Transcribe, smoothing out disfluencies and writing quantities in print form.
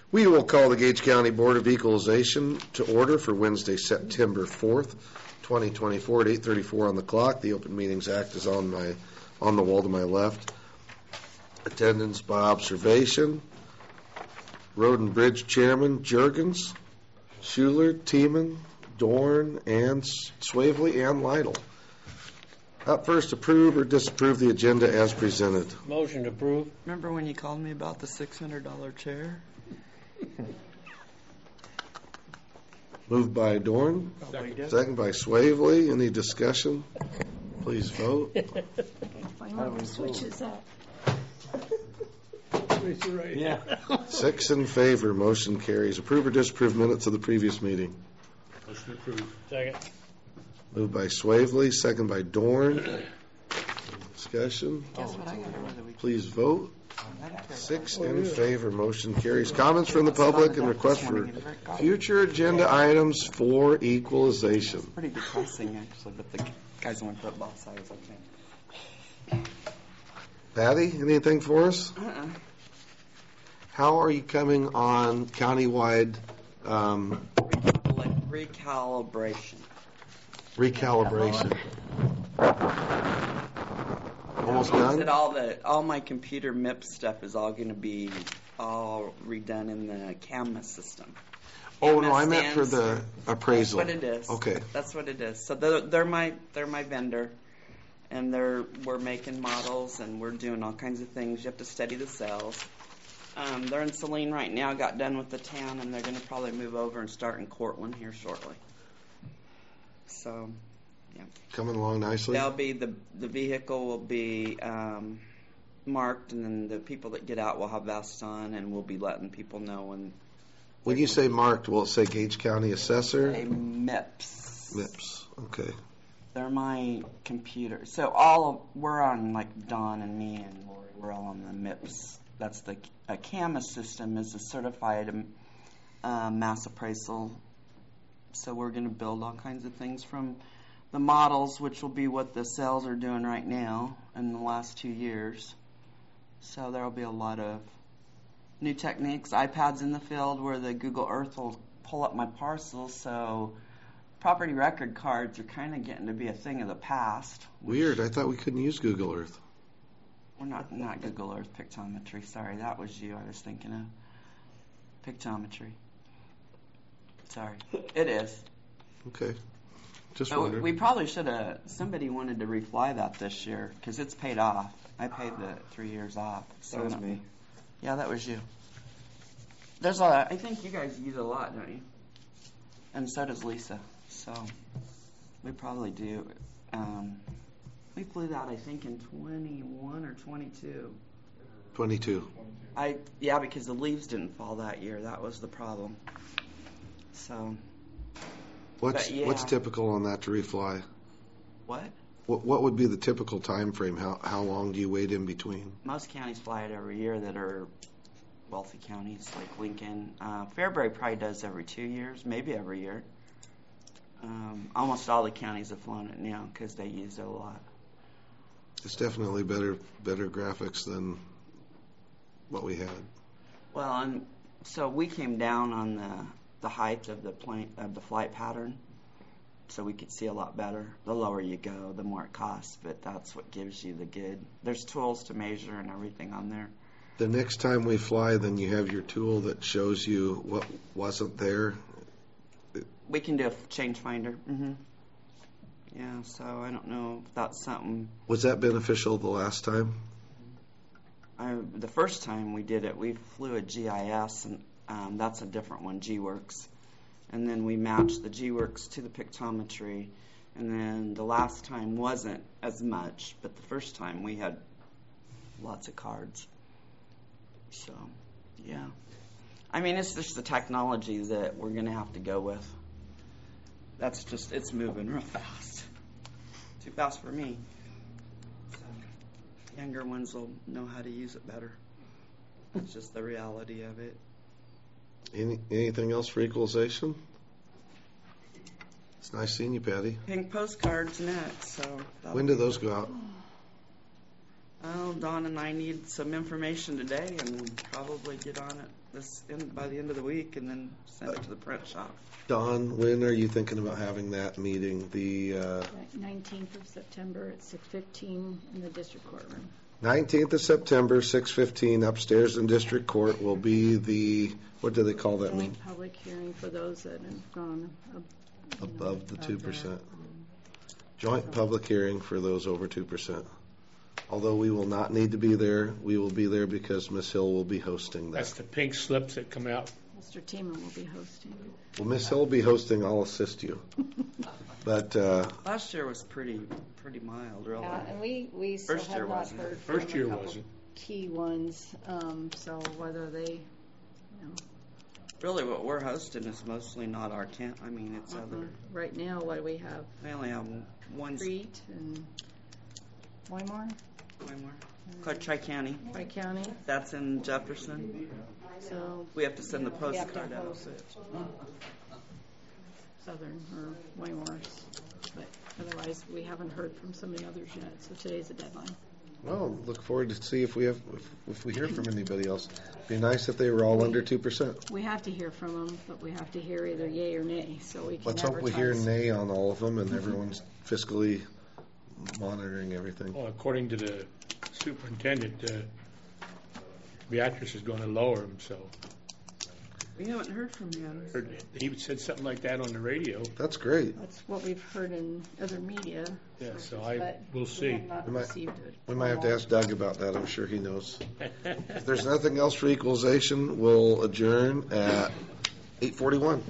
We will call the Gage County Board of Equalization to order for Wednesday, September 4th, 2024 at 8:34 on the clock. The Open Meetings Act is on the wall to my left. Attendance by observation. Road and Bridge Chairman Juergens, Schuler, Tiemann, Dorn, and Swavely, and Lytle. Up first, approve or disapprove the agenda as presented. Motion to approve. Remember when you called me about the $600 chair? Moved by Dorn. Second by Swavely. Any discussion? Please vote. Switches up. Yeah. 6 in favor. Motion carries. Approve or disapprove minutes of the previous meeting. Motion approved. Second. Moved by Swavely. Second by Dorn. Discussion. Guess what I got over the weekend? Please vote. I don't care. 6 in favor. Motion carries. Comments from the public and requests for future agenda items for equalization. Pretty depressing, actually, but the guys on football side is okay. Patty, anything for us? How are you coming on countywide Recalibration. recalibration? Almost That done? all my computer MIPS stuff is all going to be all redone in the CAMA system. Oh, no, CAMA I meant for stands- the appraisal. That's what it is. Okay. That's what it is. So they're my vendor, and we're making models and we're doing all kinds of things. You have to study the cells. They're in Saline right now. Got done with the town, and they're going to probably move over and start in Cortland here shortly. So, yeah. Coming along nicely? They'll be the vehicle will be marked, and then the people that get out will have vests on, and we'll be letting people know When you say marked, will it say Gage County Assessor? a MIPS. MIPS. Okay. They're my computer. So we're on, like Don and me and Lori, we're all on the MIPS. That's a CAMA system is a certified mass appraisal. So we're going to build all kinds of things from the models, which will be what the cells are doing right now in the last 2 years. So there will be a lot of new techniques, iPads in the field where the Google Earth will pull up my parcels. So property record cards are kind of getting to be a thing of the past. Weird. I thought we couldn't use Google Earth. We're not Google Earth pictometry. Sorry, that was you I was thinking of. Pictometry. Sorry. It is. Okay. Just But wondering. we probably should have, somebody wanted to refly that this year because it's paid off. I paid the 3 years off. So That was me. Yeah, that was you. There's I think you guys use it a lot, don't you? And so does Lisa. So we probably do. We flew that, I think, in 21 or 22. 22. Yeah, because the leaves didn't fall that year. That was the problem. So. What's But, yeah. what's typical on that to refly? What? What would be the typical time frame? How long do you wait in between? Most counties fly it every year that are wealthy counties, like Lincoln. Fairbury probably does every 2 years, maybe every year. Almost all the counties have flown it now because they use it a lot. It's definitely better graphics than what we had. Well, and so we came down on the height of the flight pattern, so we could see a lot better. The lower you go, the more it costs, but that's what gives you the good. There's tools to measure and everything on there. The next time we fly, then you have your tool that shows you what wasn't there. We can do a change finder. Mm-hmm. Yeah, so I don't know if that's something. Was that beneficial the last time? The first time we did it, we flew a GIS, and that's a different one, GWorks. And then we matched the GWorks to the pictometry. And then the last time wasn't as much, but the first time we had lots of cards. So, yeah. I mean, it's just the technology that we're going to have to go with. That's just, it's moving real fast. Too fast for me. So, younger ones will know how to use it better. It's just the reality of it. Anything else for equalization? It's nice seeing you, Patty. Pink postcards next. So When do those go out? Oh, Dawn and I need some information today, and we'll probably get on it by the end of the week and then send it to the print shop. Don, when are you thinking about having that meeting? The 19th of September at 6:15 in the district courtroom. 19th of September, 6:15, upstairs in District Court will be the, what do they call that meeting? Joint public hearing for those that have gone Above the 2%. that. Joint public hearing for those over 2%. Although we will not need to be there, we will be there because Ms. Hill will be hosting That's that. the pink slips that come out. Mr. Teeman will be hosting. Well, Ms. Hill will be hosting, I'll assist you. But Last year was pretty mild, really. Yeah, and we still First year have not wasn't. heard from First year a couple wasn't. key ones, so whether they, Really, what we're hosting is mostly not our camp. I mean, it's other. right now, what do we have? We only have one. Crete and Waymore, Tri-County. Tri-County, That's in Jefferson. so We have to send the we have to postcard out. host Southern or Waymore's, but otherwise, we haven't heard from some of the others yet, so today's the deadline. well, look forward to see if we have if we hear from anybody else. Be nice if they were all under 2%. We have to hear from them, but we have to hear either yay or nay, so we can Let's hope we hear advertise. nay on all of them and everyone's fiscally monitoring everything. Well, according to the superintendent, Beatrice is going to lower them, so We haven't heard from him. he said something like that on the radio. That's great. That's what we've heard in other media. Yeah, so I But will we see. have not We might- received it. We might have to ask Doug about that. I'm sure he knows. If there's nothing else for equalization, we'll adjourn at 8:41.